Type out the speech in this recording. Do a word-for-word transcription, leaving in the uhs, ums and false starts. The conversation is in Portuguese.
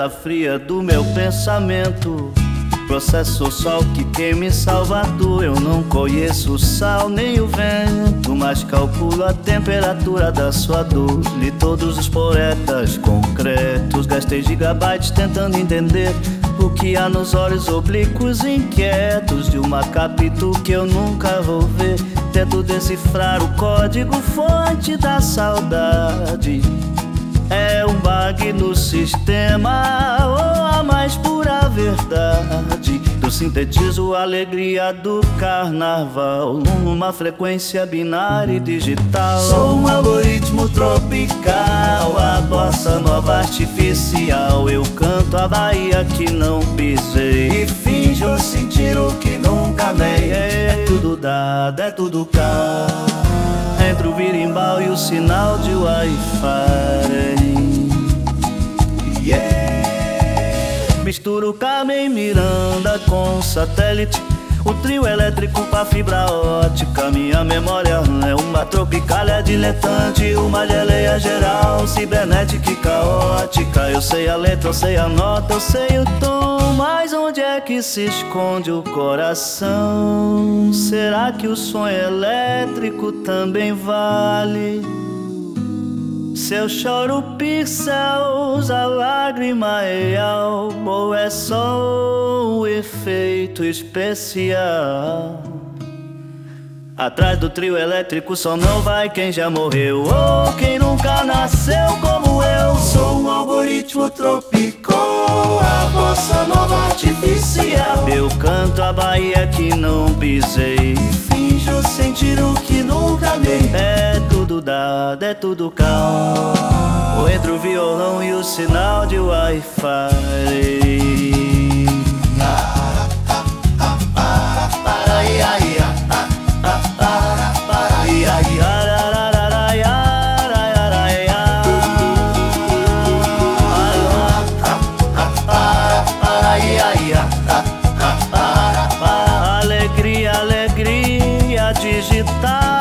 terra fria do meu pensamento. Processo o sol que queime Salvador. Eu não conheço o sal nem o vento, mas calculo a temperatura da sua dor. Li todos os poetas concretos, gastei gigabytes tentando entender o que há nos olhos oblíquos inquietos de uma capítulo que eu nunca vou ver. Tento decifrar o código-fonte da saudade. É um bug no sistema ou a mais pura verdade? Eu sintetizo a alegria do carnaval numa frequência binária e digital. Sou um algoritmo tropical, a bossa nova artificial. Eu canto a Bahia que não pisei e finjo sentir o que nunca amei. É tudo dado, é tudo cá, entre o birimbau e o sinal de Wi-Fi. Yeah. Misturo Carmen Miranda com satélite, o trio elétrico pra fibra ótica. Minha memória é uma tropicália diletante, uma geleia geral, cibernética e caótica. Eu sei a letra, eu sei a nota, eu sei o tom, mas onde é que se esconde o coração? Será que o sonho elétrico também vale? Se eu choro pixels, a lágrima é real, ou é só um efeito especial? Atrás do trio elétrico só não vai quem já morreu ou quem nunca nasceu como eu. Sou um algoritmo tropical, a bossa nova artificial. Eu canto a Bahia que não pisei e finjo sentir o que nunca amei. É tudo dado, é tudo calmo, entre o violão e o sinal de Wi-Fi. Alegria, alegria digital.